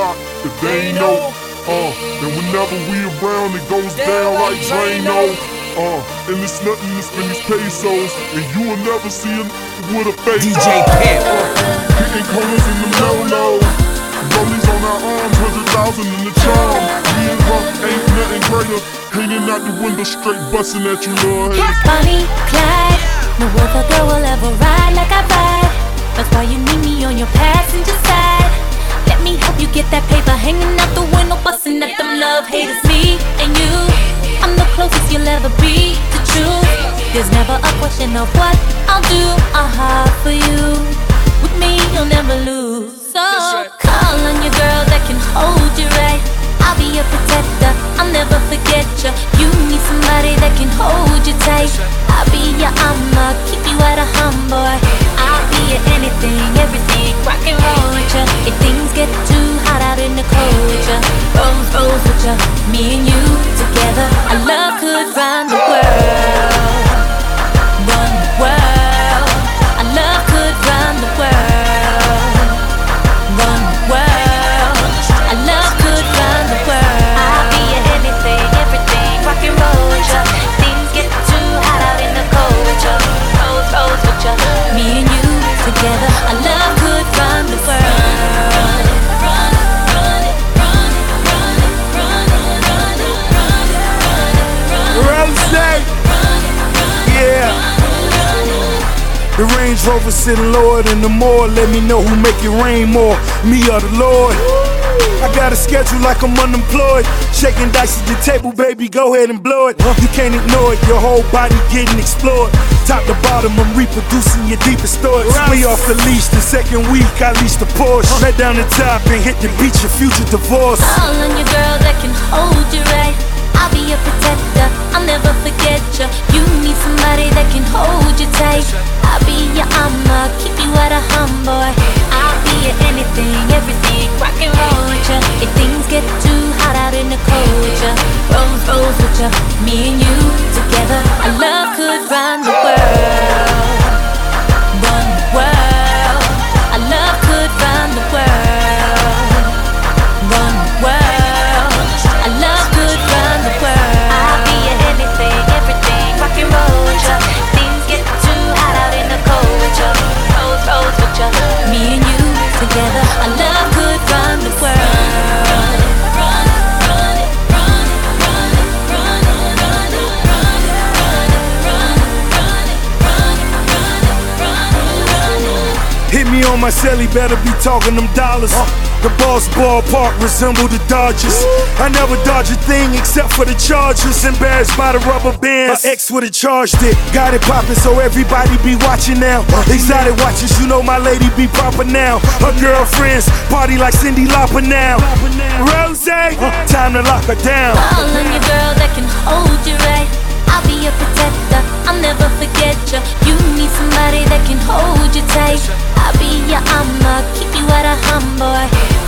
block. If they ain't know, and whenever we around, it goes down like Drano. And it's nothing to spend these pesos, and you will never see him with a face. DJ Pimp. Hitting corners in the mellow. Rollies on our arms, 100,000 in the charm. Me and her ain't nothing greater. Hanging out the window straight, busting at you, little haters. Bonnie, Clyde, no other girl will ever ride like I ride. That's why you need me on your passenger side. Let me help you get that paper, hanging out the window, busting at them love haters. Me and you, I'm the closest you'll ever be to truth. There's never a question of what I'll do. I'll hide for you. With me, you'll never lose. So call on your girl that can hold you right. I'll be your protector, I'll never forget you. You need somebody that can hold you tight. I'll be your I'ma keep you at a boy. I'll be your anything, everything, rock and roll with you. If things get too hot out in the cold with you, rose with you. Me and you together, our love could run the world. Run the world. Our love could run the world. Run the world. Our love could run the world. I'll be your anything, everything, rock and roll with you. Things get too hot out in the cold with you, rose with you. Me and you together, our love could run the world. Rose, yeah. The Range Rover sitting lower than the more. Let me know who make it rain more, me or the Lord. I got a schedule like I'm unemployed. Shaking dice at the table, baby, go ahead and blow it. You can't ignore it, your whole body getting explored. Top to bottom, I'm reproducing your deepest thoughts. We off the leash, the second week, I leashed the Porsche. Let down the top and hit the beach, your future divorce. Call on your girl that can hold you right. I'll be your protector, I'll never forget you. You need somebody that can hold you tight. I'll be your I'ma keep you at a boy. I'll be your anything, everything, rock and roll with you. If things get too hot out in the cold with you, rose with you. Me and you together, our love could run the world. Run the world. Our love could run the world. Run the world. Our love could run the world. I'll be your anything, everything, rock and roll with you. Things get too hot out in the cold with you, rose with you. Me and you together, our love could run the world. Hit me on my celly, better be talking them dollars. The Boss ballpark resemble the Dodgers. I never dodge a thing except for the Chargers. Embarrassed by the rubber bands, my ex would've charged it. Got it poppin' so everybody be watching now. Exotic watches, you know my lady be proper now. Her girlfriends party like Cyndi Lauper now. Rose, time to lock her down. Call on your girl that can hold you right. I'll be your protector, I'll never forget you. You need somebody that can hold you tight. I'll be your I'ma keep you at a boy.